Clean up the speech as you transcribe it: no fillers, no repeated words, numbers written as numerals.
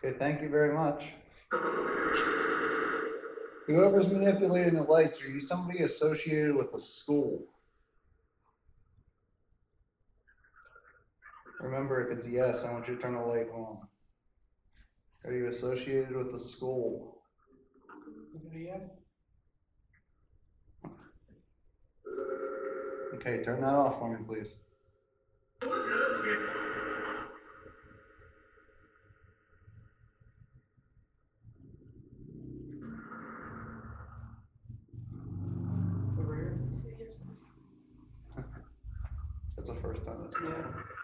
Okay, thank you very much. Whoever's manipulating the lights, are you somebody associated with the school? Remember, if it's yes, I want you to turn the light on. Are you associated with the school? Okay, turn that off for me, please. Over here. That's the first time that's been on.